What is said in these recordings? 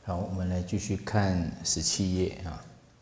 好，我们来继续看17页啊。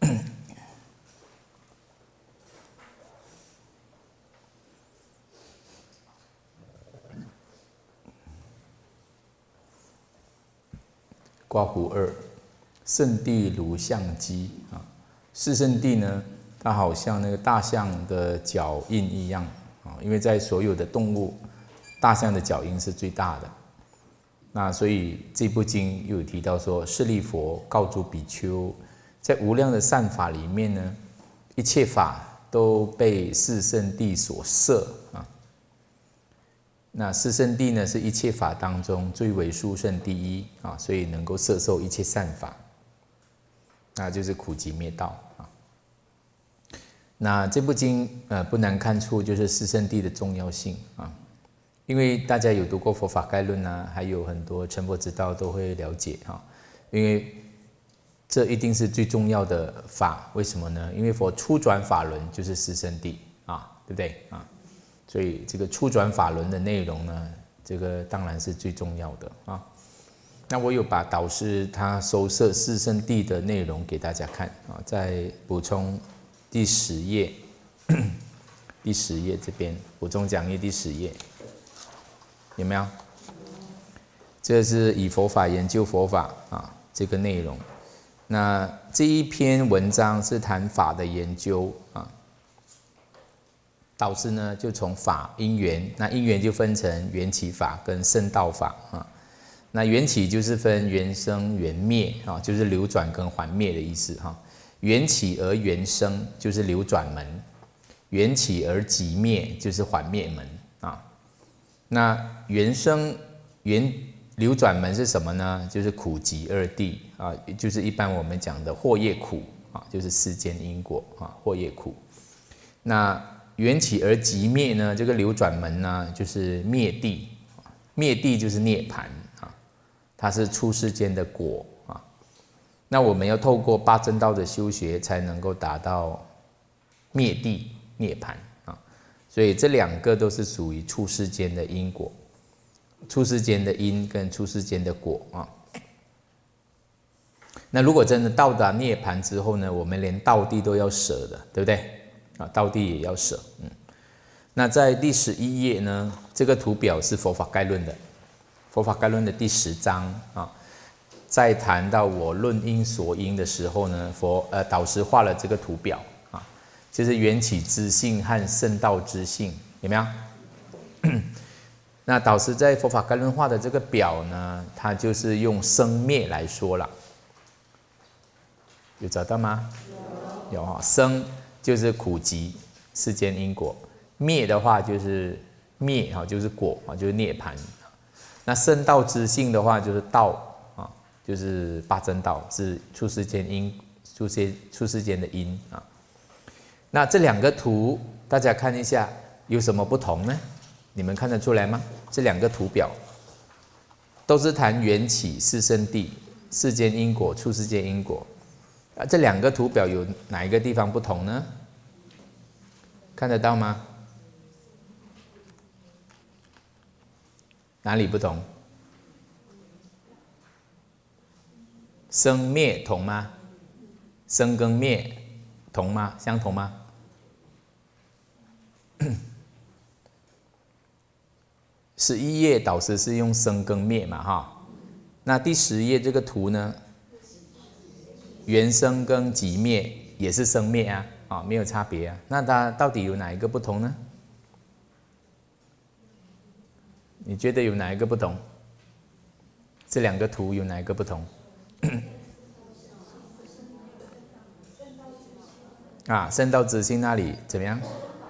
刮胡2，圣地如象机啊。四圣地呢，它好像那个大象的脚印一样啊，因为在所有的动物，大象的脚印是最大的。那所以这部经又有提到说，舍利佛告诸比丘，在无量的善法里面呢，一切法都被四圣谛所摄啊。那四圣谛呢，是一切法当中最为殊胜第一啊，所以能够摄受一切善法，那就是苦集灭道啊。那这部经不难看出，就是四圣谛的重要性啊。因为大家有读过佛法概论啊，还有很多成佛之道都会了解哈。因为这一定是最重要的法，为什么呢？因为佛初转法轮就是四圣谛啊，对不对啊？所以这个初转法轮的内容呢，这个当然是最重要的啊。那我有把导师他收摄四圣谛的内容给大家看啊，再补充第10页，第10页这边补充讲义第10页。有没有？这是以佛法研究佛法啊，这个内容。那这一篇文章是谈法的研究啊。导师呢就从法因缘，那因缘就分成缘起法跟圣道法啊。那缘起就是分缘生缘灭啊，就是流转跟还灭的意思哈。缘起而缘生就是流转门，缘起而即灭就是还灭门啊。那缘生缘流转门是什么呢？就是苦集二谛啊，就是一般我们讲的惑业苦啊，就是世间因果啊，惑业苦。那缘起而即灭呢，这个流转门呢，就是灭谛，灭谛就是涅槃啊，它是出世间的果啊。那我们要透过八正道的修学，才能够达到灭谛涅槃。所以这2个都是属于出世间的因果，出世间的因跟出世间的果啊。那如果真的到达涅槃之后呢，我们连道谛都要舍的，对不对啊？道谛也要舍。那在第11页呢，这个图表是佛法概论的，佛法概论的第10章啊，在谈到我论因所因的时候呢，导师画了这个图表。就是缘起之性和圣道之性，有没有？那导师在佛法概论画的这个表呢，它就是用生灭来说了，有找到吗？有哈，生就是苦集世间因果，灭的话就是灭哈，就是果啊，就是涅槃。那圣道之性的话就是道啊，就是八正道，是出世间因，出世间的因啊。那这2个图，大家看一下有什么不同呢？你们看得出来吗？这2个图表都是谈缘起、四圣谛、世间因果、出世间因果。这2个图表有哪一个地方不同呢？看得到吗？哪里不同？生灭同吗？生跟灭同吗？相同吗？11页导师是用生跟灭嘛哈，那第10页这个图呢，缘生跟即灭也是生灭啊，没有差别啊。那它到底有哪一个不同呢？你觉得有哪一个不同？这2个图有哪一个不同？啊，圣道之性那里怎么样？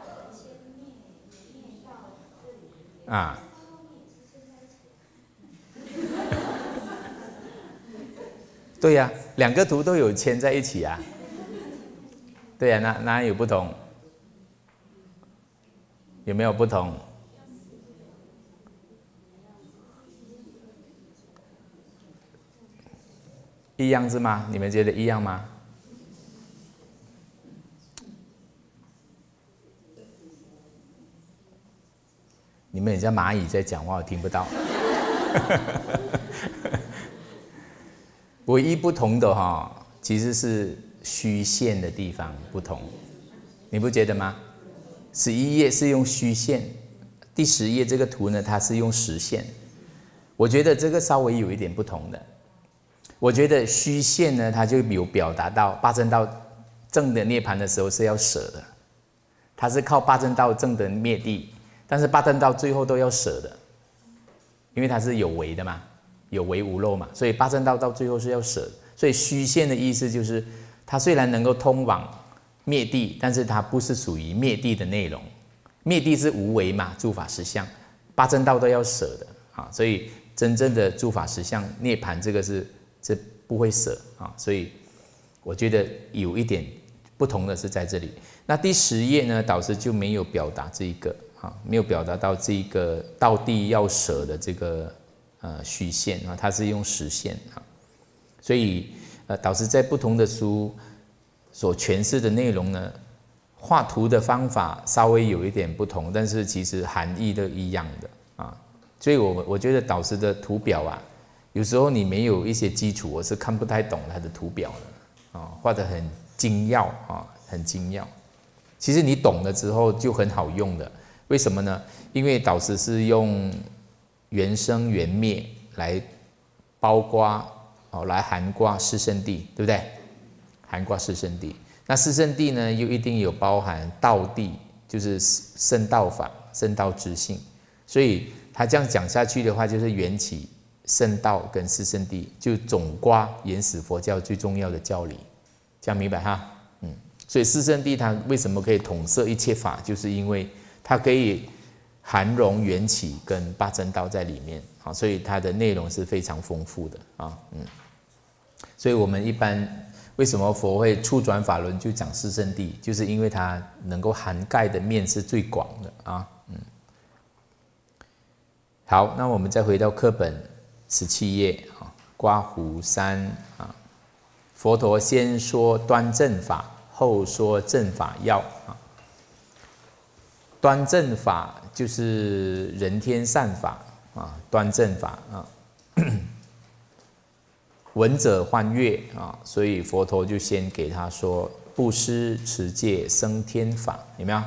啊，对呀，2个图都有牵在一起啊。对呀，哪有不同？有没有不同？一样是吗？你们觉得一样吗？你们很像蚂蚁在讲话，我听不到。 唯一不同的其实是虚线的地方不同，你不觉得吗？11页是用虚线，第10页这个图呢，它是用实线。我觉得这个稍微有一点不同的。我觉得虚线呢，它就有表达到八正道正的涅槃的时候是要舍的，它是靠八正道正的灭地，但是八正道最后都要舍的，因为它是有为的嘛，有为无漏嘛，所以八正道到最后是要舍的。所以虚线的意思就是，它虽然能够通往灭地，但是它不是属于灭地的内容。灭地是无为嘛，诸法实相，八正道都要舍的啊，所以真正的诸法实相涅槃这个是不会舍啊，所以我觉得有一点不同的是在这里。那第10页呢，导师就没有表达这一个啊，没有表达到这一个道地要舍的这个虚线啊，它是用实线啊，所以导师在不同的书所诠释的内容呢，画图的方法稍微有一点不同，但是其实含义都一样的啊，所以我觉得导师的图表啊，有时候你没有一些基础，我是看不太懂他的图表的啊，画得很精要啊，很精要。其实你懂了之后就很好用的，为什么呢？因为导师是用缘生缘灭来包括来含括四圣谛，对不对？含括四圣谛，那四圣谛呢，又一定有包含道谛，就是圣道法、圣道之性，所以他这样讲下去的话，就是缘起、圣道跟四圣谛，就总括原始佛教最重要的教理，这样明白哈？所以四圣谛它为什么可以统摄一切法，就是因为它可以含容缘起跟八正道在里面，所以它的内容是非常丰富的啊，所以我们一般为什么佛会初转法轮就讲四圣谛，就是因为它能够涵盖的面是最广的啊，好，那我们再回到课本17页啊，刮胡3啊，佛陀先说端正法，后说正法要啊。端正法就是人天善法啊，端正法啊，闻者欢悦啊，所以佛陀就先给他说布施、持戒、升天法，有没有？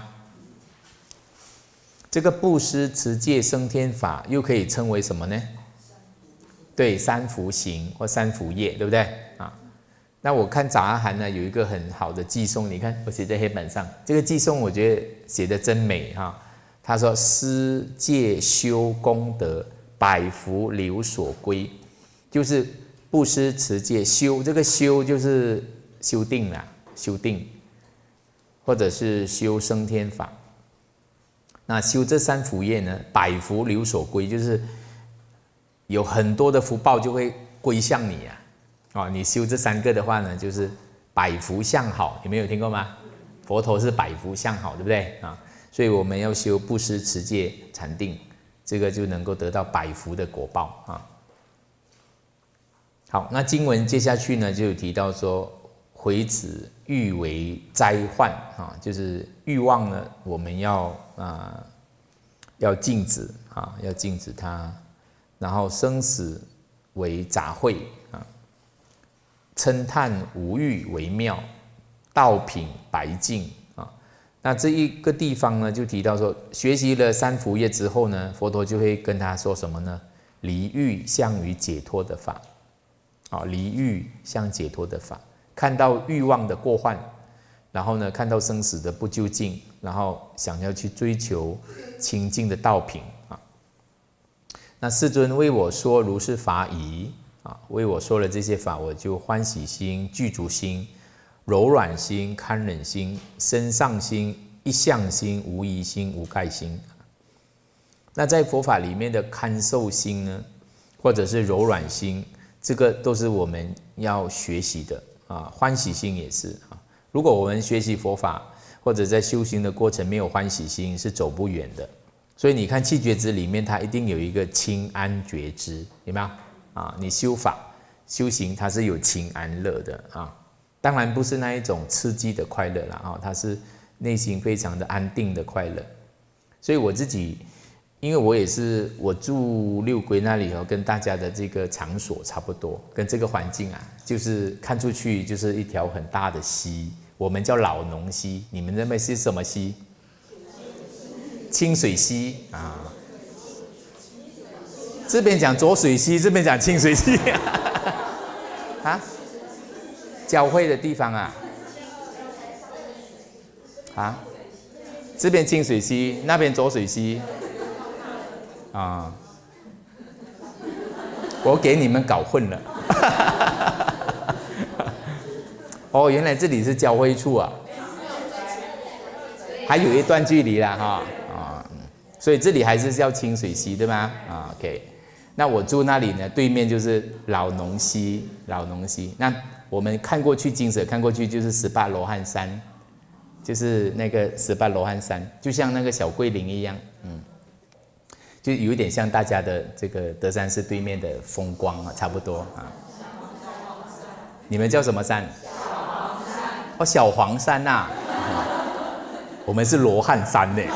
这个布施、持戒、升天法又可以称为什么呢？对，三福行或三福业，对不对啊？那我看杂阿含呢有一个很好的偈颂，你看我写在黑板上，这个偈颂我觉得写得真美哈。他说：施戒修功德，百福流所归，就是布施、持戒、修。这个修就是修定啦，修定，或者是修升天法。那修这三福业呢，百福流所归，就是有很多的福报就会归向你啊！你修这3个的话呢，就是百福向好，有没有听过吗？佛陀是百福向好，对不对啊？所以我们要修布施、持戒、禅定，这个就能够得到百福的果报啊。好，那经文接下去呢，就有提到说，回子欲为灾患啊，就是欲望呢，我们要禁止啊，要禁止它。然后生死为杂秽啊，称叹无欲为妙，道品白净啊。那这一个地方呢，就提到说，学习了三福业之后呢，佛陀就会跟他说什么呢？离欲向于解脱的法啊，离欲向解脱的法，看到欲望的过患，然后呢，看到生死的不究竟，然后想要去追求清净的道品啊。那世尊为我说如是法已啊，为我说了这些法，我就欢喜心、具足心、柔软心、堪忍心、身上心、一向心、无疑心、无盖心。那在佛法里面的堪受心呢，或者是柔软心，这个都是我们要学习的啊。欢喜心也是啊。如果我们学习佛法或者在修行的过程没有欢喜心，是走不远的。所以你看七觉支里面，它一定有一个清安觉支，有没有啊？你修法修行，它是有清安乐的啊。当然不是那一种刺激的快乐啦，它是内心非常的安定的快乐。所以我自己， 因为我住六龟那里跟大家的这个场所差不多，跟这个环境啊，就是看出去就是一条很大的溪，我们叫老农溪，你们那边是什么溪？清水溪啊。这边讲浊水溪，这边讲清水溪啊，交汇的地方啊，啊，这边清水溪，那边浊水溪，啊，我给你们搞混了，哦，原来这里是交汇处啊，还有一段距离啦哈，所以这里还是叫清水溪对吗？啊 ，OK。那我住那里呢，对面就是老农溪，老农溪。那我们看过去，金舍看过去就是18罗汉山，就是那个18罗汉山，就像那个小桂林一样，就有一点像大家的这个德山寺对面的风光啊，差不多啊。你们叫什么山？小黄山。哦，小黄山呐、我们是罗汉山呢。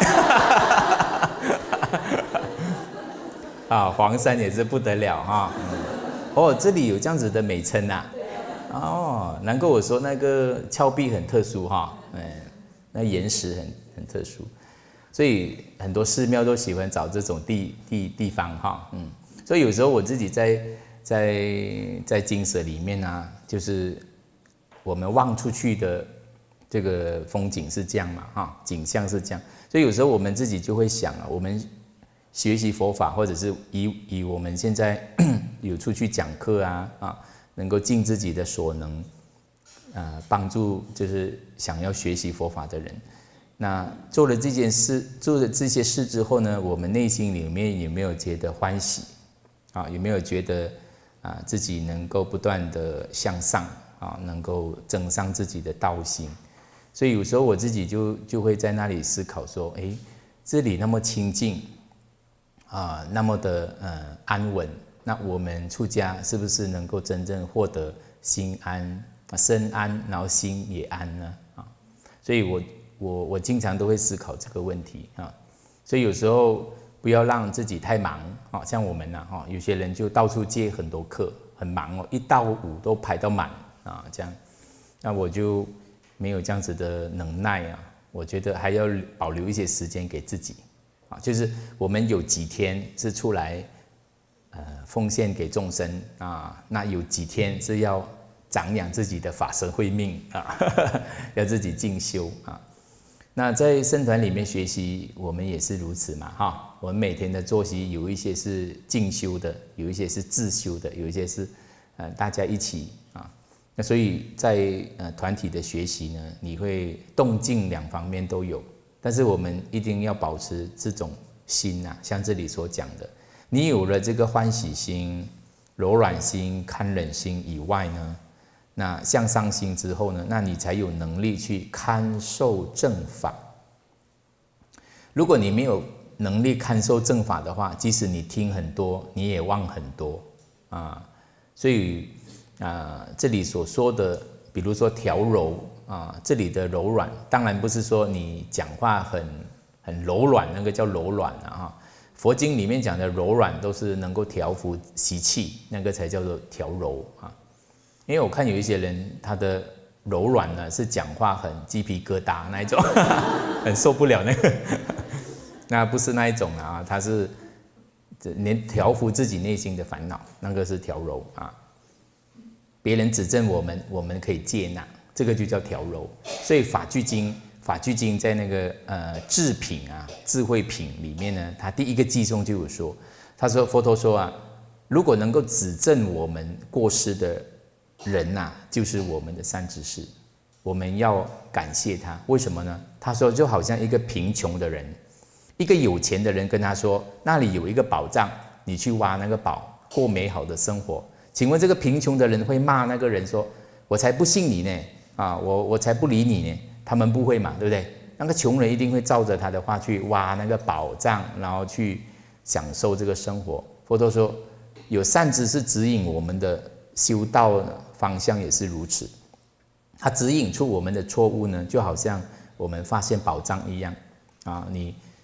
啊，黄山也是不得了哈、哦，这里有这样子的美称呐、哦，难怪我说那个峭壁很特殊哈、那岩石很特殊，所以很多寺庙都喜欢找这种地方哈、所以有时候我自己在精舍里面啊，就是我们望出去的这个风景是这样嘛哈，景象是这样，所以有时候我们自己就会想啊，我们学习佛法，或者是以我们现在有出去讲课啊，能够尽自己的所能，帮助就是想要学习佛法的人。那做了这件事，做了这些事之后呢，我们内心里面有没有觉得欢喜啊？有没有觉得自己能够不断的向上啊，能够增上自己的道心？所以有时候我自己就会在那里思考说，这里那么清净。那么的安稳，那我们出家是不是能够真正获得心安、身安，然后心也安呢？所以我经常都会思考这个问题啊。所以有时候不要让自己太忙啊，像我们有些人就到处接很多课，很忙哦，1到5都排到满啊，这样，那我就没有这样子的能耐啊。我觉得还要保留一些时间给自己。就是我们有几天是出来，奉献给众生啊，那有几天是要长养自己的法身慧命啊，要自己进修啊。那在僧团里面学习，我们也是如此嘛，哈。我们每天的作息有一些是进修的，有一些是自修的，有一些是大家一起啊。那所以在团体的学习呢，你会动静两方面都有。但是我们一定要保持这种心啊，像这里所讲的，你有了这个欢喜心、柔软心、堪忍心以外呢，那向上心之后呢，那你才有能力去堪受正法。如果你没有能力堪受正法的话，即使你听很多，你也忘很多啊。所以这里所说的，比如说调柔。这里的柔软，当然不是说你讲话很柔软，那个叫柔软啊。佛经里面讲的柔软，都是能够调伏习气，那个才叫做调柔啊。因为我看有一些人，他的柔软呢是讲话很鸡皮疙瘩那一种，很受不了那个，那不是那一种啊，他是连调伏自己内心的烦恼，那个是调柔啊。别人指正我们，我们可以接纳。这个就叫调柔，所以法句经在那个智品啊智慧品里面呢，它第一个偈颂就有说，他说佛陀说啊，如果能够指正我们过失的人呐，就是我们的善知识，我们要感谢他。为什么呢？他说就好像一个贫穷的人，一个有钱的人跟他说，那里有一个宝藏，你去挖那个宝，过美好的生活。请问这个贫穷的人会骂那个人说，我才不信你呢。我才不理你呢，他们不会嘛，对不对？那个穷人一定会照着他的话去挖那个宝藏，然后去享受这个生活。佛陀说，有善知识指引我们的修道方向也是如此，它指引出我们的错误呢，就好像我们发现宝藏一样啊。你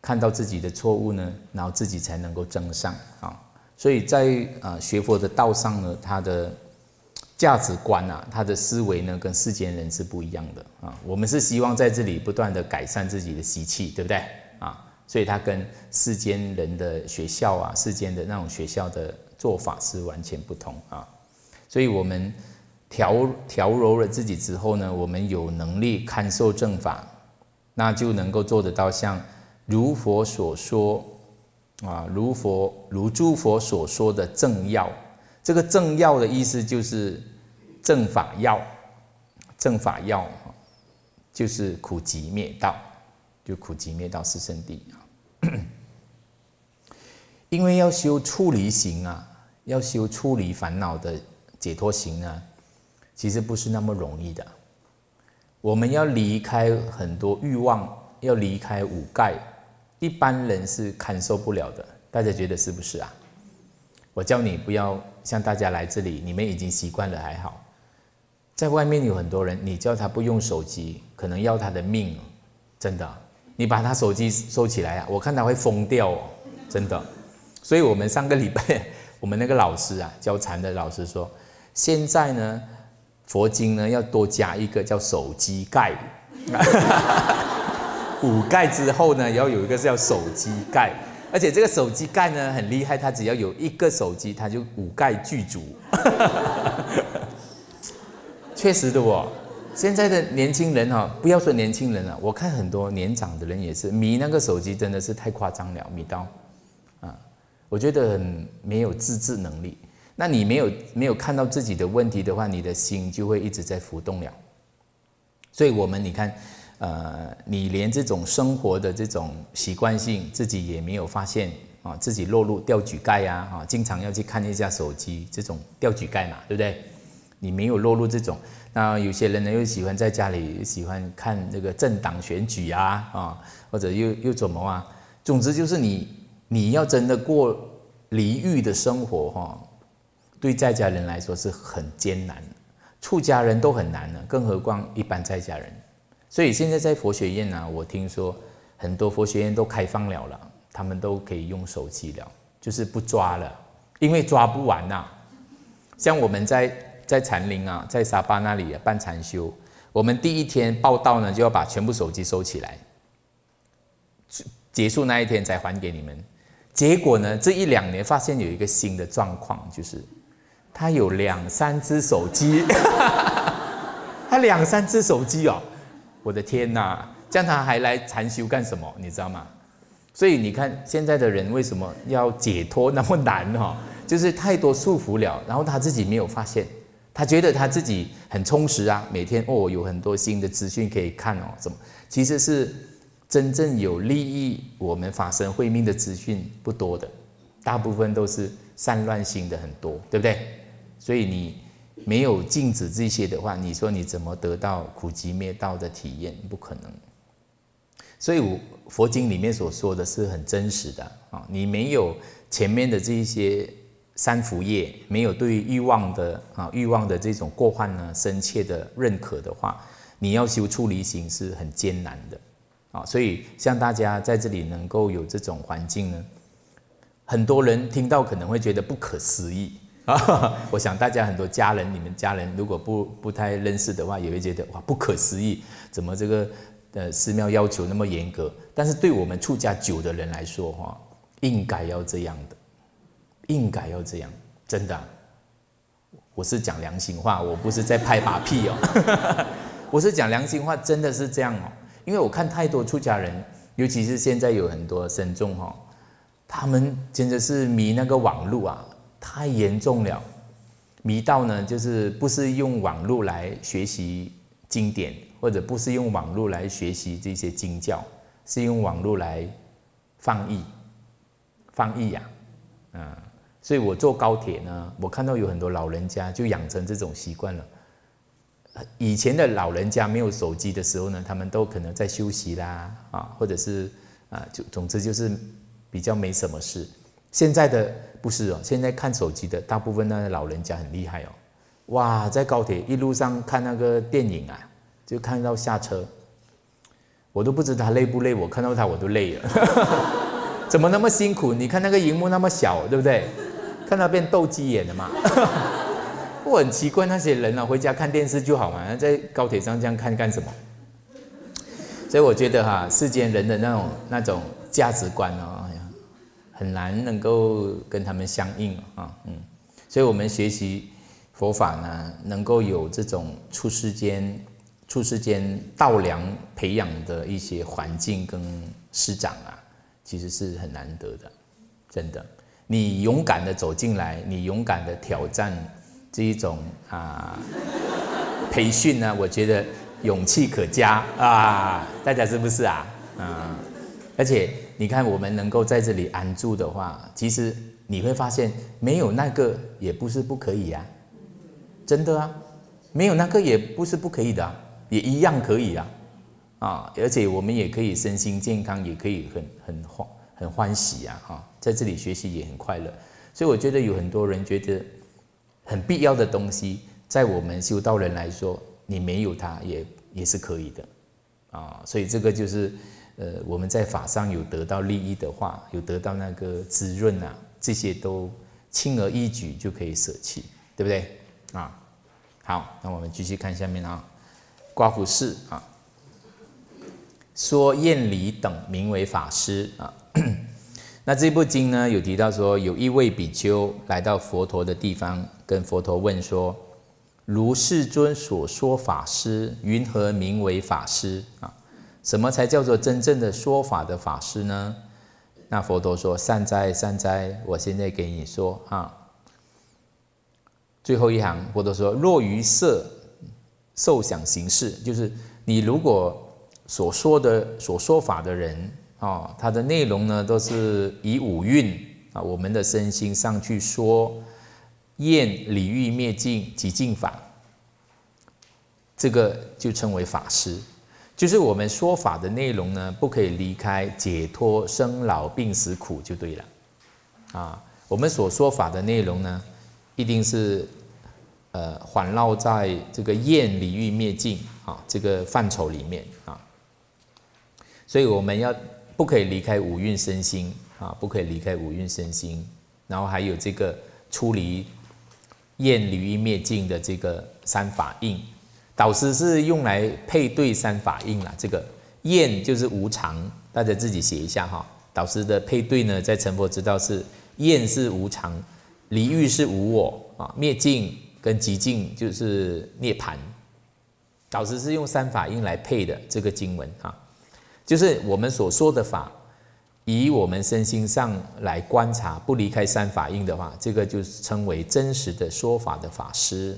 看到自己的错误呢，然后自己才能够正上啊。所以在学佛的道上呢，他的价值观啊，他的思维呢，跟世间人是不一样的啊。我们是希望在这里不断的改善自己的习气，对不对啊？所以他跟世间人的学校啊，世间的那种学校的做法是完全不同啊。所以我们调柔了自己之后呢，我们有能力看受正法，那就能够做得到像如佛所说啊，如诸佛所说的正要。这个正要的意思就是正法要，正法要就是苦集灭道，就苦集灭道四圣谛啊。因为要修出离行啊，要修出离烦恼的解脱行呢，其实不是那么容易的。我们要离开很多欲望，要离开五盖，一般人是堪受不了的。大家觉得是不是啊？我叫你不要像大家来这里，你们已经习惯了还好。在外面有很多人，你叫他不用手机，可能要他的命，真的。你把他手机收起来啊，我看他会疯掉哦，真的。所以我们上个礼拜，我们那个老师啊，教禅的老师说，现在呢，佛经呢要多加一个叫手机盖，五盖之后呢，要有一个叫手机盖。而且这个手机盖呢很厉害，它只要有一个手机，它就五盖具足。确实的哦，现在的年轻人哈，不要说年轻人了，我看很多年长的人也是迷那个手机，真的是太夸张了，迷到啊，我觉得很没有自制能力。那你没有看到自己的问题的话，你的心就会一直在浮动了。所以我们你看。你连这种生活的这种习惯性自己也没有发现啊，自己落入吊举盖啊，经常要去看一下手机，这种吊举盖嘛，对不对？你没有落入这种，那有些人呢又喜欢在家里喜欢看这个政党选举啊，或者又怎么啊？总之就是你要真的过离欲的生活哈，对在家人来说是很艰难的，出家人都很难了，更何况一般在家人。所以现在在佛学院啊，我听说很多佛学院都开放了，他们都可以用手机了，就是不抓了，因为抓不完呐。像我们在禅林啊，在沙巴那里办禅修，我们第一天报到呢，就要把全部手机收起来，结束那一天才还给你们。结果呢，这1、2年发现有一个新的状况，就是他有2、3只手机，他2、3只手机哦。我的天哪，这样他还来禅修干什么？你知道吗？所以你看现在的人为什么要解脱那么难哈？就是太多束缚了，然后他自己没有发现，他觉得他自己很充实啊，每天有很多新的资讯可以看哦，什么？其实是真正有利益我们法身慧命的资讯不多的，大部分都是散乱心的很多，对不对？所以你没有禁止这些的话，你说你怎么得到苦集灭道的体验？不可能。所以佛经里面所说的是很真实的啊，你没有前面的这一些三福业，没有对于欲望的这种过患呢深切的认可的话，你要修出离行是很艰难的啊。所以像大家在这里能够有这种环境呢，很多人听到可能会觉得不可思议。我想大家很多家人，你们家人如果不太认识的话，也会觉得哇不可思议，怎么这个寺庙要求那么严格？但是对我们出家久的人来说，应该要这样的，应该要这样，真的我是讲良心话，我不是在拍马屁哦，我是讲良心话，真的是这样哦。因为我看太多出家人，尤其是现在有很多僧众他们真的是迷那个网路啊。太严重了，迷到呢，就是不是用网络来学习经典，或者不是用网络来学习这些经教，是用网络来放逸呀，所以我坐高铁呢，我看到有很多老人家就养成这种习惯了。以前的老人家没有手机的时候呢，他们都可能在休息啦，或者是总之就是比较没什么事。现在的不是哦，现在看手机的大部分那老人家很厉害哦，哇，在高铁一路上看那个电影啊，就看到下车， 我都不知道他累不累，我看到他我都累了。怎么那么辛苦？你看那个荧幕那么小，对不对？看到变斗鸡眼了嘛？我很奇怪那些人啊，回家看电视就好嘛，在高铁上这样看干什么？所以我觉得哈，世间人的那种价值观哦，很难能够跟他们相应啊，所以我们学习佛法呢，能够有这种出世间道良培养的一些环境跟师长啊，其实是很难得的，真的。你勇敢的走进来，你勇敢的挑战这一种培训呢，我觉得勇气可嘉啊，大家是不是啊？而且你看，我们能够在这里安住的话，其实你会发现，没有那个也不是不可以啊，真的啊，没有那个也不是不可以的啊，也一样可以啊，而且我们也可以身心健康，也可以很欢喜啊，在这里学习也很快乐。所以我觉得有很多人觉得很必要的东西，在我们修道人来说，你没有它也是可以的啊。所以这个就是我们在法上有得到利益的话，有得到那个滋润啊，这些都轻而易举就可以舍弃，对不对啊？好，那我们继续看下面啊，刮胡氏啊，说厌离等名为法师啊。那这部经呢，有提到说，有一位比丘来到佛陀的地方，跟佛陀问说：“如世尊所说法师，云何名为法师啊？什么才叫做真正的说法的法师呢？”那佛陀说：“善哉善哉，我现在给你说啊。”最后一行，佛陀说：“若于色受想行识，就是你如果所说法的人。”它的内容呢，都是以五蕴啊，我们的身心上去说厌离欲灭尽极尽法，这个就称为法师。就是我们说法的内容呢，不可以离开解脱生老病死苦就对了我们所说法的内容呢，一定是环绕在这个厌离欲灭尽这个范畴里面所以我们不可以离开五蕴身心不可以离开五蕴身心，然后还有这个出离厌离欲灭尽的这个三法印。导师是用来配对三法印啦，这个厌就是无常，大家自己写一下导师的配对呢，在成佛之道是厌是无常，离欲是无我灭尽跟极尽就是涅槃。导师是用三法印来配的这个经文就是我们所说的法，以我们身心上来观察，不离开三法印的话，这个就称为真实的说法的法师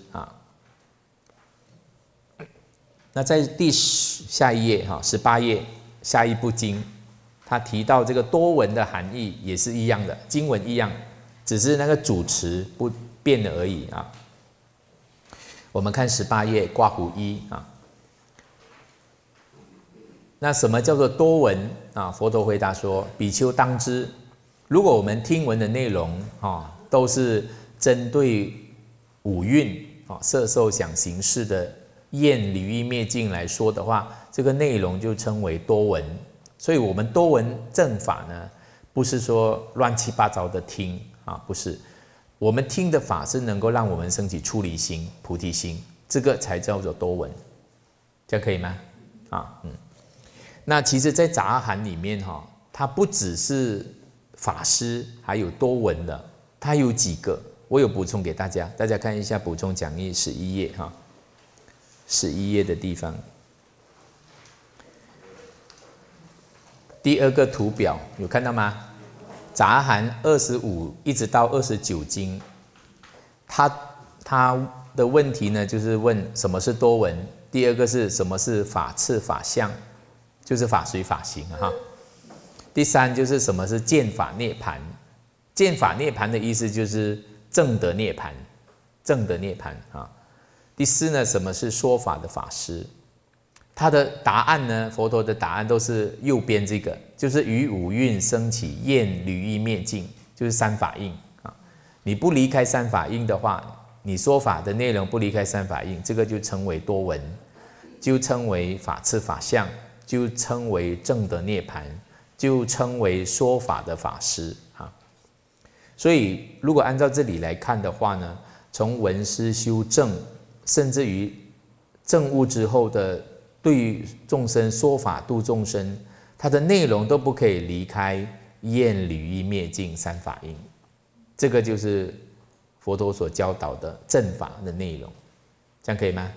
那在下一页18页下一部经，他提到这个多闻的含义也是一样的，经文一样，只是那个主词不变了而已我们看18页刮胡一那什么叫做多闻佛陀回答说：“比丘当知，如果我们听闻的内容都是针对五蕴色受想行识的厌离欲灭尽来说的话，这个内容就称为多闻。所以我们多闻正法呢，不是说乱七八糟的听不是，我们听的法是能够让我们升起出离心、菩提心，这个才叫做多闻，这样可以吗？那其实，在杂阿含里面它不只是法师，还有多闻的，它有几个，我有补充给大家，大家看一下补充讲义11页11页的地方，第二个图表有看到吗？杂阿含25一直到29经，它的问题呢，就是问什么是多闻，第二个是什么是法次法相，就是法随法行第三就是什么是见法涅槃，见法涅槃的意思就是证得涅槃，证得涅槃第四呢，什么是说法的法师？他的答案呢，佛陀的答案都是右边这个，就是于五蕴升起厌离欲灭尽，就是三法印你不离开三法印的话，你说法的内容不离开三法印，这个就称为多闻，就称为法次法相， 就称为正的涅槃，就称为说法的法师啊。所以如果按照这里来看的话呢，从闻思修正，甚至于证悟之后的对于众生说法度众生，它的内容都不可以离开厌离欲灭尽三法印，这个就是佛陀所教导的正法的内容，这样可以吗？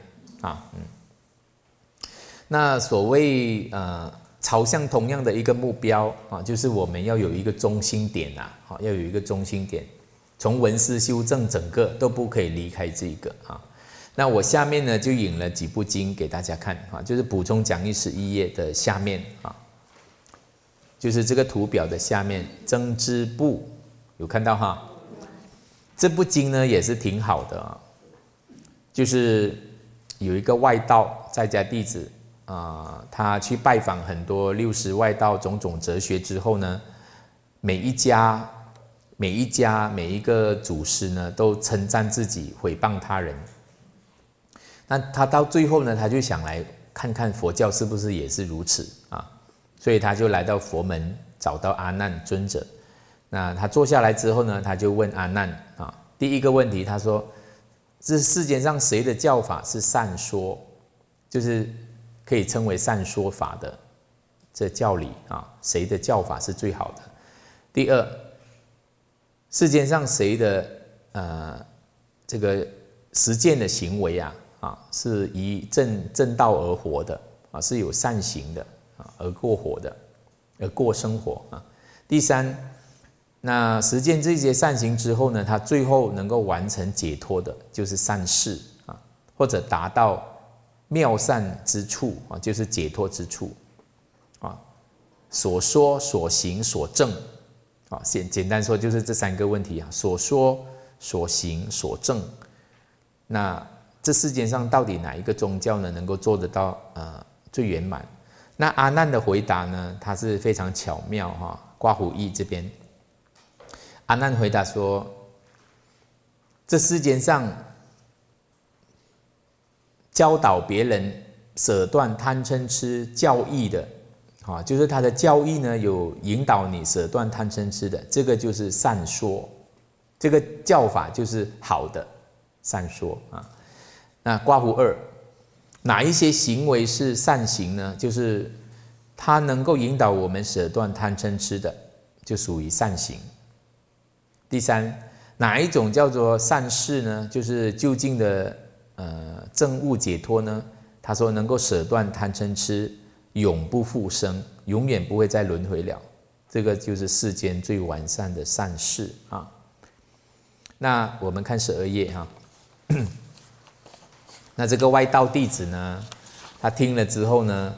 那所谓朝向同样的一个目标啊，就是我们要有一个中心点啊，要有一个中心点，从闻思修正整个都不可以离开这个啊。那我下面呢就引了几部经给大家看啊，就是补充讲义11页的下面啊，就是这个图表的下面增支部有看到哈？这部经呢也是挺好的啊，就是有一个外道在家弟子他去拜访很多60外道种种哲学之后呢，每一个祖师呢都称赞自己，毁谤他人。那他到最后呢，他就想来看看佛教是不是也是如此啊，所以他就来到佛门，找到阿难尊者。那他坐下来之后呢，他就问阿难啊，第一个问题他说：这世界上谁的教法是善说，就是可以称为善说法的这教理啊？谁的教法是最好的？第二，世界上谁的这个实践的行为是以正道而活的啊，是有善行的啊，而过活的，而过生活啊。第三，那实践这些善行之后呢，他最后能够完成解脱的，就是善事啊，或者达到妙善之处啊，就是解脱之处啊。所说、所行、所证啊，简单说就是这3个问题啊：所说、所行、所证。那这世界上到底哪一个宗教呢能够做得到最圆满？那阿难的回答呢，他是非常巧妙哈。刮胡义这边，阿难回答说：这世界上教导别人舍断贪嗔痴教义的就是他的教义呢有引导你舍断贪嗔痴的，这个就是善说，这个教法就是好的善说啊。那刮胡2，哪一些行为是善行呢？就是它能够引导我们舍断贪嗔痴的，就属于善行。第三，哪一种叫做善事呢？就是究竟的证悟解脱呢？他说能够舍断贪嗔痴，永不复生，永远不会再轮回了。这个就是世间最完善的善事啊。那我们看12页哈。那这个外道弟子呢，他听了之后呢，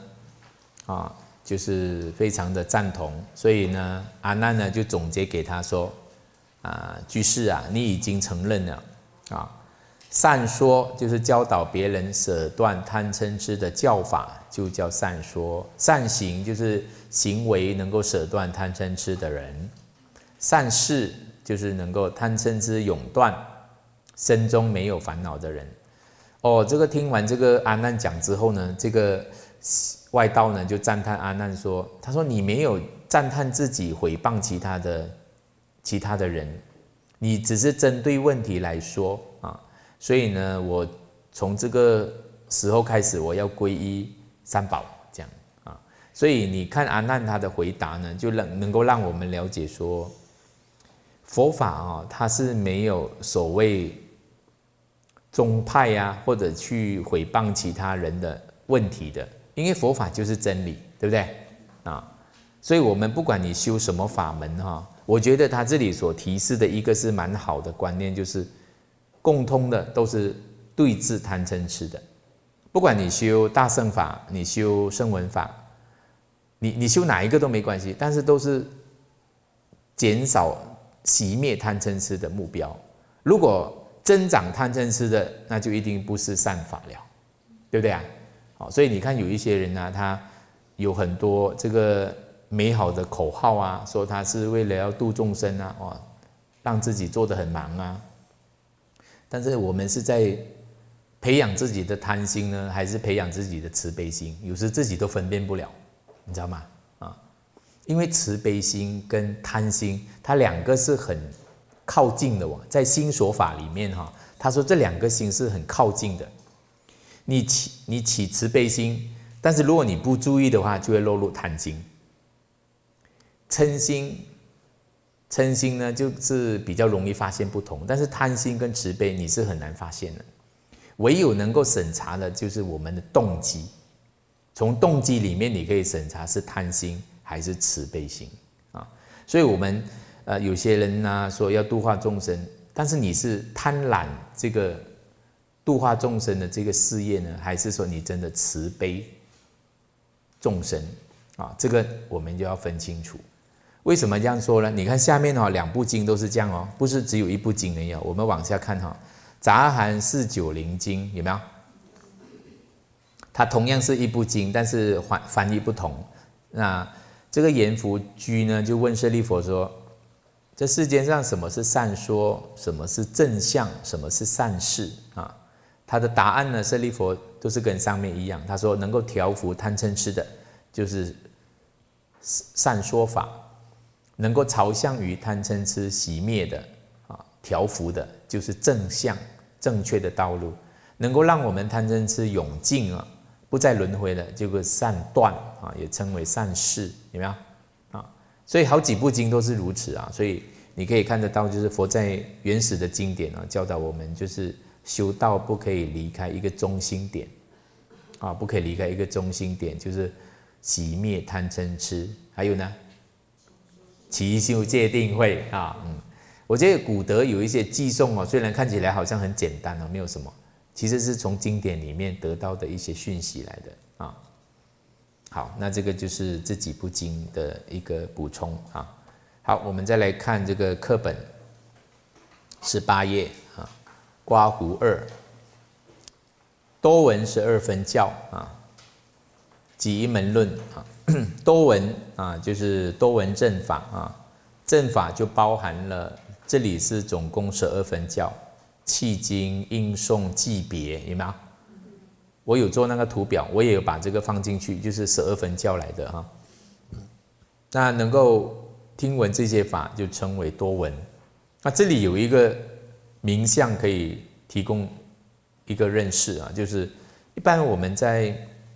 就是非常的赞同，所以呢，阿难呢就总结给他说：居士啊，你已经承认了善说就是教导别人舍断贪嗔痴的教法，就叫善说；善行就是行为能够舍断贪嗔痴的人；善事就是能够贪嗔痴永断，身中没有烦恼的人。这个听完这个阿难讲之后呢，这个外道呢就赞叹阿难说：他说你没有赞叹自己毁谤其他的人，你只是针对问题来说啊。所以呢，我从这个时候开始，我要皈依三宝，这样啊。所以你看阿难他的回答呢，就能够让我们了解说，佛法它是没有所谓宗派或者去毁谤其他人的问题的，因为佛法就是真理，对不对所以我们不管你修什么法门我觉得他这里所提示的一个是蛮好的观念，就是共通的都是对治贪嗔痴的。不管你修大乘法，你修声闻法，你修哪一个都没关系，但是都是减少熄灭贪嗔痴的目标。如果增长贪嗔痴的，那就一定不是善法了，对不对所以你看有一些人他有很多这个美好的口号说他是为了要度众生让自己做得很忙但是我们是在培养自己的贪心呢，还是培养自己的慈悲心？有时自己都分辨不了你知道吗？因为慈悲心跟贪心，它两个是很靠近的在心所法里面他说这两个心是很靠近的。你起慈悲心，但是如果你不注意的话，就会落入贪心。嗔心呢，就是比较容易发现不同，但是贪心跟慈悲你是很难发现的。唯有能够审查的就是我们的动机，从动机里面你可以审查是贪心还是慈悲心所以我们有些人说要度化众生，但是你是贪婪这个度化众生的这个事业呢，还是说你真的慈悲众生这个我们就要分清楚。为什么这样说呢？你看下面两部经都是这样不是只有一部经而已我们往下看杂含490经有没有？它同样是一部经，但是翻译不同。那这个阎浮居呢，就问舍利弗说：这世间上什么是善说？什么是正相？什么是善事他的答案呢，舍利弗都是跟上面一样。他说，能够调伏贪嗔痴的，就是善说法；能够朝向于贪嗔痴熄灭的调伏的，就是正向正确的道路；能够让我们贪嗔痴永尽不再轮回的，就是善断也称为善事，有没有所以好几部经都是如此所以你可以看得到，就是佛在原始的经典教导我们，就是修道不可以离开一个中心点不可以离开一个中心点，就是熄灭贪嗔痴，还有呢齐修戒定慧我觉得古德有一些寄颂虽然看起来好像很简单没有什么，其实是从经典里面得到的一些讯息来的好，那这个就是这几部经的一个补充好，我们再来看这个课本18页刮胡2，多闻12分教即一门论多闻就是多闻正法正法就包含了，这里是总共12分教，契经、应诵、记别，有没有？我有做那个图表，我也有把这个放进去，就是12分教来的那能够听闻这些法，就称为多闻。那这里有一个名相可以提供一个认识就是一般我们在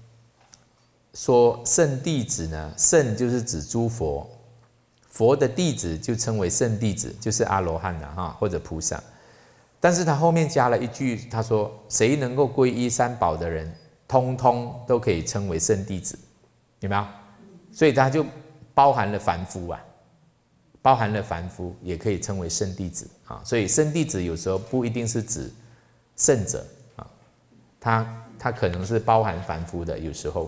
说圣弟子呢，圣就是指诸佛，佛的弟子就称为圣弟子，就是阿罗汉或者菩萨。但是他后面加了一句，他说谁能够皈依三宝的人，通通都可以称为圣弟子，有没有？所以他就包含了凡夫包含了凡夫也可以称为圣弟子所以圣弟子有时候不一定是指圣者他可能是包含凡夫的，有时候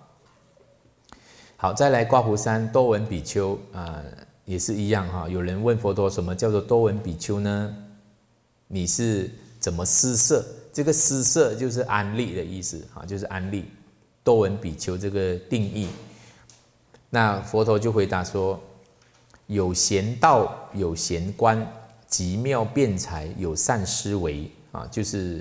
好，再来刮胡3，多闻比丘也是一样有人问佛陀，什么叫做多闻比丘呢？你是怎么施设？这个施设就是安立的意思就是安立多闻比丘这个定义。那佛陀就回答说，有贤道，有贤观，极妙辩才，有善思维就是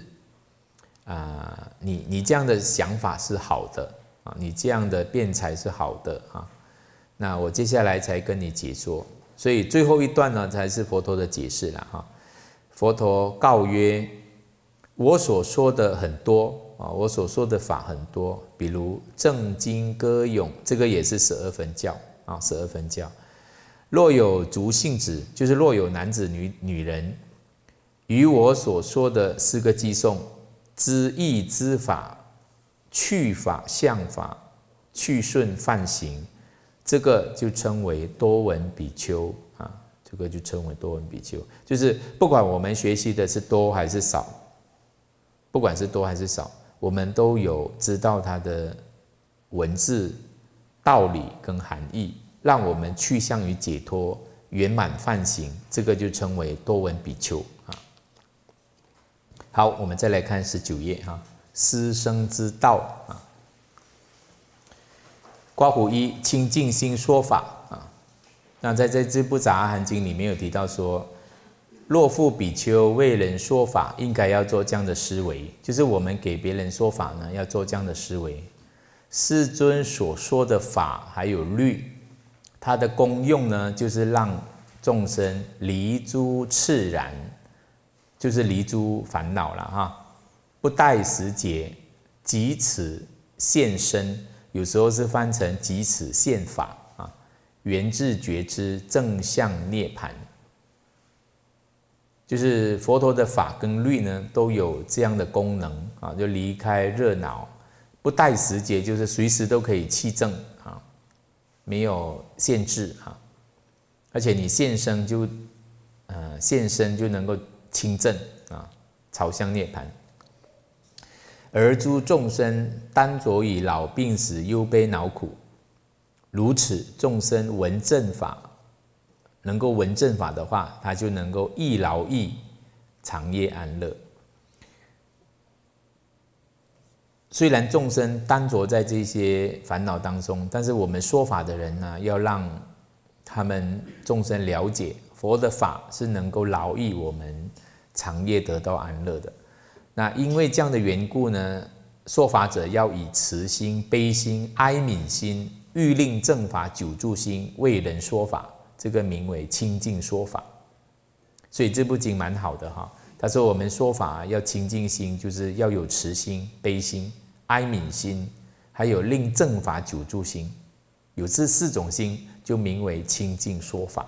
你这样的想法是好的你这样的辩才是好的那我接下来才跟你解说，所以最后一段呢才是佛陀的解释了佛陀告曰：我所说的很多我所说的法很多，比如正经歌咏，这个也是12分教12分教。若有足性子，就是若有男子女人，于我所说的4个偈颂，知义知法，去法相法，去顺犯行，这个就称为多闻比丘这个就称为多闻比丘。就是不管我们学习的是多还是少，不管是多还是少，我们都有知道它的文字道理跟含义，让我们趋向于解脱圆满梵行，这个就称为多闻比丘好，我们再来看19页师生之道刮胡1，清净心说法那在这部杂阿含经里面有提到说，若复比丘为人说法，应该要做这样的思维，就是我们给别人说法呢，要做这样的思维。 世尊所说的法还有律，它的功用呢，就是让众生离诸赤然，就是离诸烦恼了哈。不待时节，即此现身，有时候是翻成即此现法啊。圆智觉知正向涅槃，就是佛陀的法跟律呢，都有这样的功能啊，就离开热闹，不待时节，就是随时都可以契证啊，没有限制啊。而且你现身就能够清正啊，朝向涅槃。而诸众生单着以老病死忧悲恼苦，如此众生闻正法，能够闻正法的话，他就能够益劳逸，长夜安乐。虽然众生单着在这些烦恼当中，但是我们说法的人呢，要让他们众生了解佛的法是能够劳逸我们长夜得到安乐的。那因为这样的缘故呢，说法者要以慈心、悲心、哀悯心，欲令正法久住心，为人说法，这个名为清净说法。所以这部经蛮好的哈。他说我们说法要清净心，就是要有慈心、悲心、哀悯心，还有令正法久住心，有这4种心，就名为清净说法。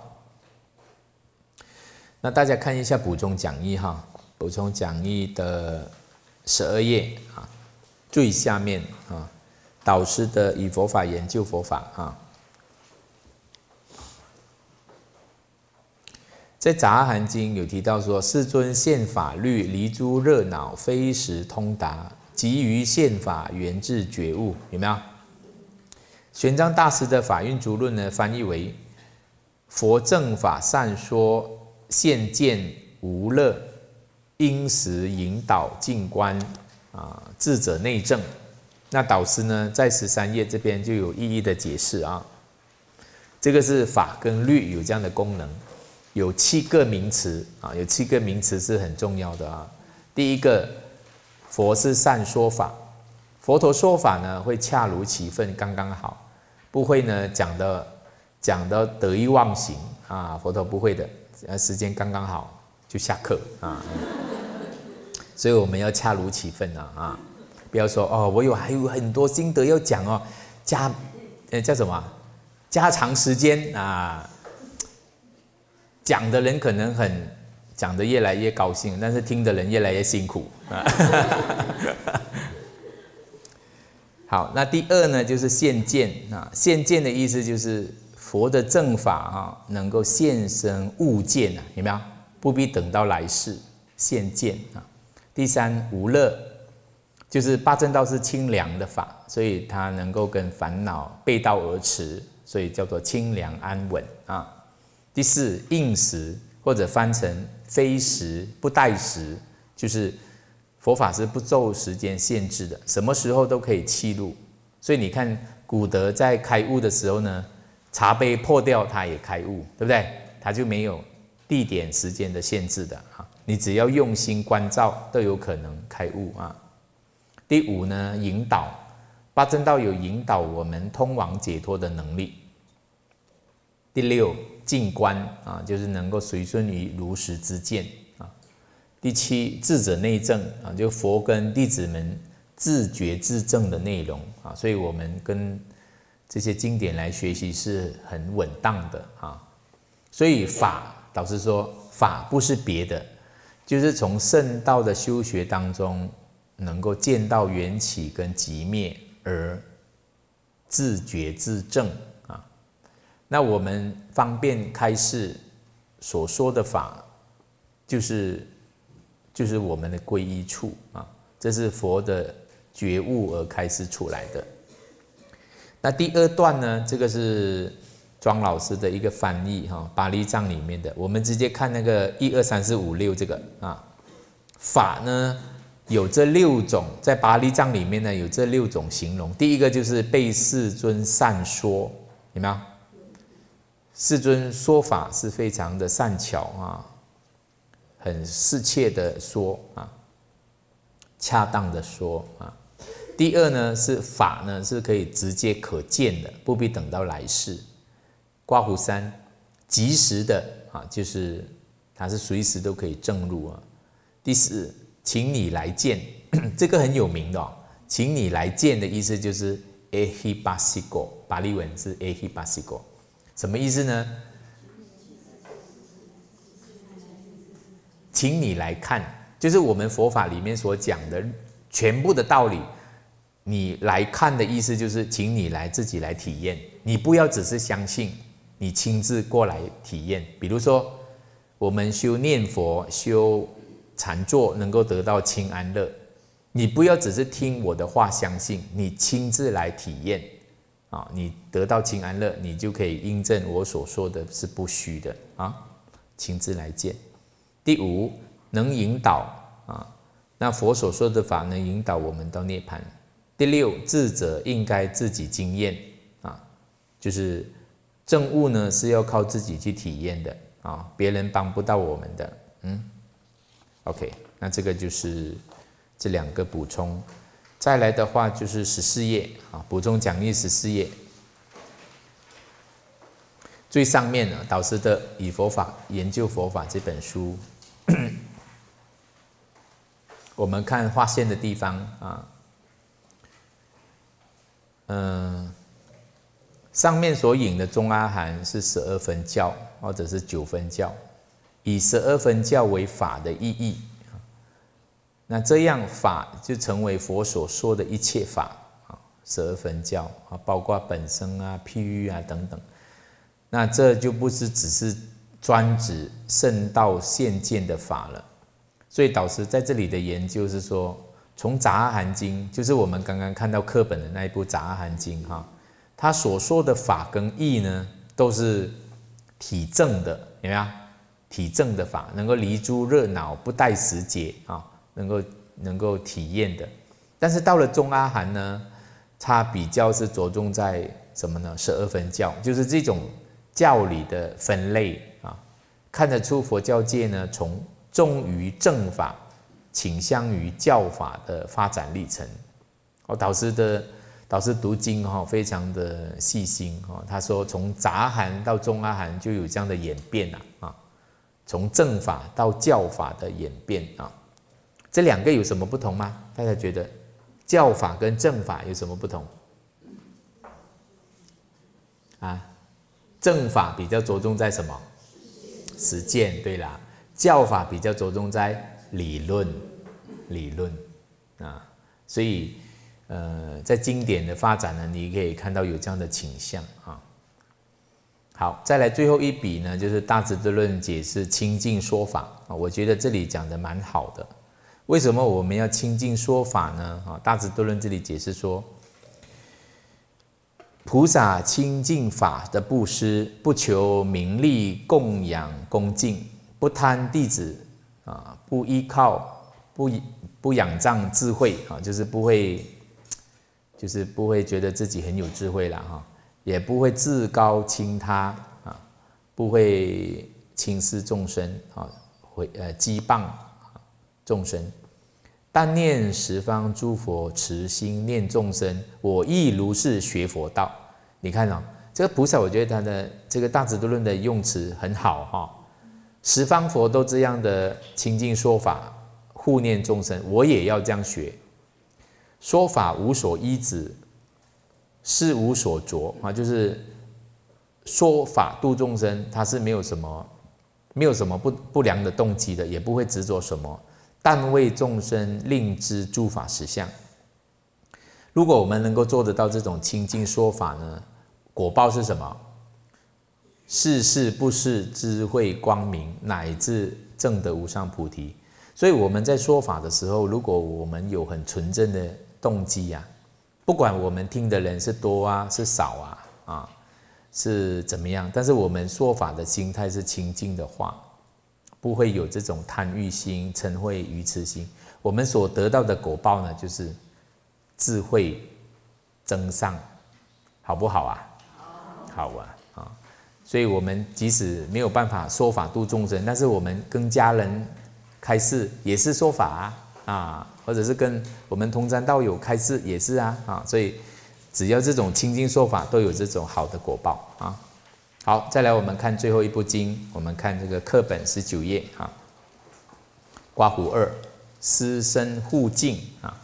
那大家看一下补充讲义哈。补充讲义的12页啊，最下面啊，导师的以佛法研究佛法啊，在杂阿含经有提到说，世尊现法律，离诸热恼，非时通达，急于现法，圆智觉悟，有没有？玄奘大师的法运足论呢，翻译为佛正法善说，现见无乐。因时引导静观啊，智者内证。那导师呢，在13页这边就有一一的解释啊。这个是法跟律有这样的功能，有7个名词啊，有7个名词是很重要的啊。第一个，佛是善说法，佛陀说法呢会恰如其分，刚刚好，不会呢讲到得意忘形啊，佛陀不会的，时间刚刚好。就下课啊，所以我们要恰如其分啊，不要说哦，还有很多心得要讲哦，叫什么？加长时间啊，讲的人可能讲得越来越高兴，但是听的人越来越辛苦啊。好，那第2呢，就是现见啊，现见的意思就是佛的正法啊，能够现身悟见啊，有没有？不必等到来世现见啊。第3，无乐，就是八正道是清凉的法，所以它能够跟烦恼背道而驰，所以叫做清凉安稳啊。第4，应时，或者翻成非时、不待时，就是佛法是不受时间限制的，什么时候都可以契入。所以你看古德在开悟的时候呢，茶杯破掉它也开悟，对不对？它就没有地点时间的限制的啊，你只要用心关照，都有可能开悟啊。第5呢，引导，八正道有引导我们通往解脱的能力。第6，静观啊，就是能够随顺于如实之见啊。第7，智者内证啊，就佛跟弟子们自觉自证的内容啊，所以我们跟这些经典来学习是很稳当的啊。所以法，导师说法不是别的，就是从圣道的修学当中，能够见到缘起跟寂灭而自觉自证啊。那我们方便开示所说的法，就是我们的皈依处啊，这是佛的觉悟而开示出来的。那第2段呢，这个是庄老师的一个翻译哈，巴利藏里面的，我们直接看那个1、2、3、4、5、6这个啊。法呢有这6种，在巴利藏里面呢有这6种形容。第一个就是被世尊善说，有没有？世尊说法是非常的善巧啊，很适切的说啊，恰当的说啊。 第二呢是法呢是可以直接可见的，不必等到来世。刮胡三，即时的啊，就是它是随时都可以证入啊。第四，请你来见，这个很有名的哦。请你来见的意思就是 ehibasigo， 巴利文是 ehibasigo， 什么意思呢？请你来看，就是我们佛法里面所讲的全部的道理。你来看的意思就是，请你来自己来体验，你不要只是相信，你亲自过来体验。比如说，我们修念佛、修禅坐，能够得到清安乐，你不要只是听我的话相信，你亲自来体验啊，你得到清安乐，你就可以印证我所说的是不虚的啊，亲自来见。第五，能引导啊，那佛所说的法能引导我们到涅槃。第六，智者应该自己经验啊，就是证悟呢是要靠自己去体验的啊，别人帮不到我们的。OK， 那这个就是这两个补充。再来的话就是14页啊，补充讲义14页，最上面呢，导师的《以佛法研究佛法》这本书，我们看划线的地方啊。上面所引的中阿含是12分教或者是9分教，以12分教为法的意义，那这样法就成为佛所说的一切法啊，12分教啊，包括本生啊、譬喻啊等等。那这就不是只是专指圣道现见的法了。所以导师在这里的研究是说，从杂阿含经，就是我们刚刚看到课本的那一部杂阿含经哈，他所说的法跟义呢，都是体证的，有没有？体证的法，能够离诸热恼，不待时节啊，能够体验的。但是到了中阿含呢，它比较是着重在什么呢？12分教，就是这种教理的分类啊，看得出佛教界呢，从重于正法，倾向于教法的发展历程。导师读经非常的细心，他说从杂含到中阿含就有这样的演变啊，从正法到教法的演变啊，这两个有什么不同吗？大家觉得教法跟正法有什么不同？啊，正法比较着重在什么？实践，对啦。教法比较着重在理论啊，所以在经典的发展呢，你可以看到有这样的倾向啊。好，再来最后一笔呢，就是大智度论解释清净说法啊，我觉得这里讲的蛮好的。为什么我们要清净说法呢？啊，大智度论这里解释说，菩萨清净法的布施，不求名利供养恭敬，不贪弟子啊，不依靠不仰仗智慧啊，就是不会觉得自己很有智慧啦哈，也不会自高轻他啊，不会轻视众生啊，讥谤众生，但念十方诸佛，慈心念众生，我亦如是学佛道。你看这个菩萨，我觉得他的这个大智度论的用词很好哈。十方佛都这样的清净说法，护念众生，我也要这样学。说法无所依止，事无所着啊，就是说法度众生，它是没有什么不良的动机的，也不会执着什么，但为众生令知诸法实相。如果我们能够做得到这种清净说法呢，果报是什么？世世不世智慧光明，乃至证得无上菩提。所以我们在说法的时候，如果我们有很纯正的动机啊，不管我们听的人是多啊是少啊，是怎么样，但是我们说法的心态是清净的话，不会有这种贪欲心、嗔恚、愚痴心，我们所得到的果报呢，就是智慧增上，好不好啊？好啊。所以我们即使没有办法说法度众生，但是我们跟家人开示也是说法啊， 啊，或者是跟我们同参道友开示也是啊，所以只要这种清净说法，都有这种好的果报啊。好，再来我们看最后一部经，我们看这个课本19页啊，刮胡2，师生互敬啊，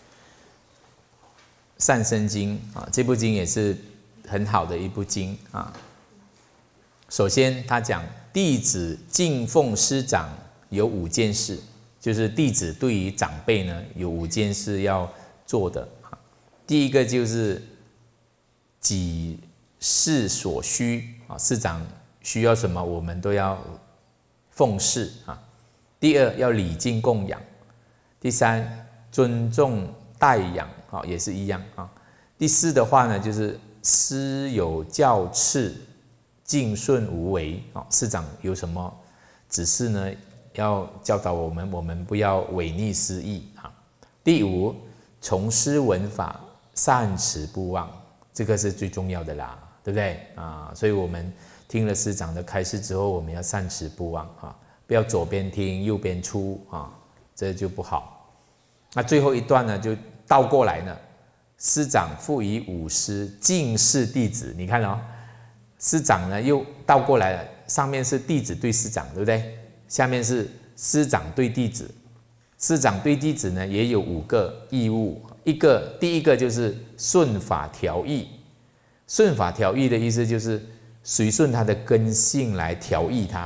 善生经啊，这部经也是很好的一部经啊。首先他讲弟子敬奉师长有5件事，就是弟子对于长辈呢有5件事要做的。第一个就是己事所需啊，师长需要什么，我们都要奉事啊。第二要礼敬供养，第三尊重待养啊，也是一样啊。第四的话呢，就是师有教敕，敬顺无为啊。师长有什么指示呢，要教导我们，我们不要违逆师意啊。第5，从师闻法，善持不忘，这个是最重要的啦，对不对啊？所以我们听了师长的开示之后，我们要善持不忘啊，不要左边听右边出啊，这就不好。那最后一段呢，就倒过来呢，师长复以5师敬事弟子，你看哦，师长呢又倒过来了，上面是弟子对师长，对不对？下面是师长对弟子。师长对弟子呢也有5个义务，第一个就是顺法调意。顺法调意的意思就是随顺他的根性来调意他。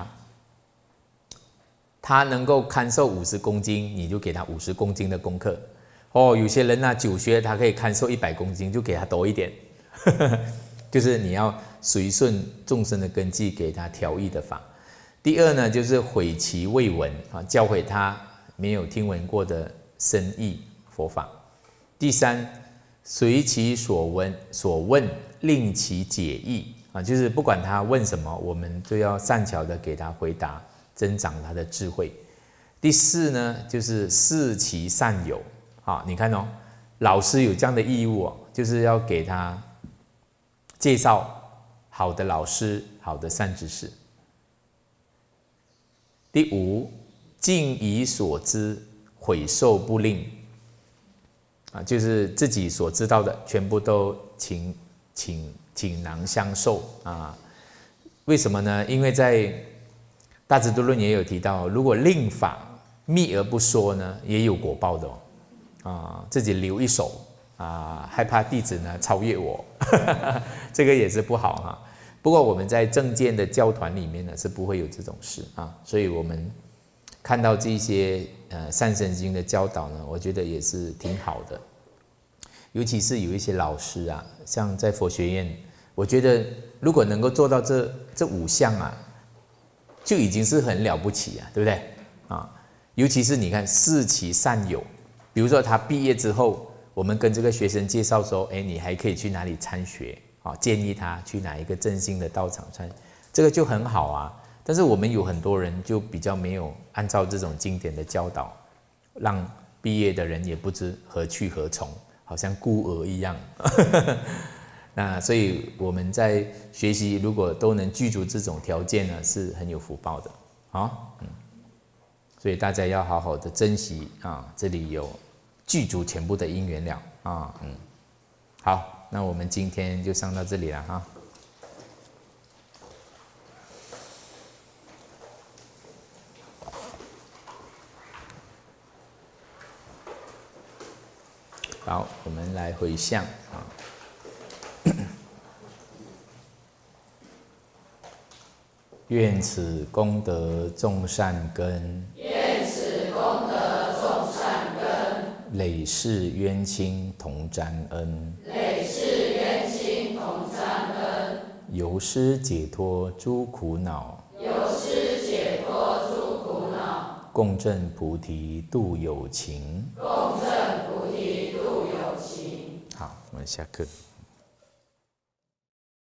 他能够看受50公斤，你就给他50公斤的功课。哦，有些人呢久学他可以看受100公斤，就给他多一点。就是你要随顺众生的根基，给他调意的法。第二呢，就是毁其未闻啊，教诲他没有听闻过的深义佛法。第三，随其所问，令其解义啊，就是不管他问什么，我们都要善巧的给他回答，增长他的智慧。第四呢，就是示其善友啊，你看哦，老师有这样的义务哦，就是要给他介绍好的老师，好的善知识。第5，尽己所知，毁受不吝啊，就是自己所知道的全部都倾囊相授啊。为什么呢？因为在大智度论也有提到，如果令法秘而不说呢，也有果报的啊，自己留一手啊，害怕弟子呢超越我，这个也是不好哈。不过我们在正见的教团里面呢，是不会有这种事啊，所以我们看到这些善生经的教导呢，我觉得也是挺好的。尤其是有一些老师啊，像在佛学院，我觉得如果能够做到这5项啊，就已经是很了不起啊，对不对啊？尤其是你看示其善友，比如说他毕业之后，我们跟这个学生介绍说，哎，你还可以去哪里参学啊？建议他去哪一个正信的道场参，这个就很好啊。但是我们有很多人就比较没有按照这种经典的教导，让毕业的人也不知何去何从，好像孤儿一样。那所以我们在学习，如果都能具足这种条件呢，是很有福报的啊。所以大家要好好的珍惜啊，这里有具足全部的因缘了啊。好，那我们今天就上到这里了哈。好，我们来回向啊。愿此功德种善根， 愿此功德种善根， 累世冤亲同沾恩， 累世冤亲同沾恩， 由施解脱诸苦恼， 由施解脱诸苦恼， 共振菩提度有情， 共振菩提度有情。 好，我们下课。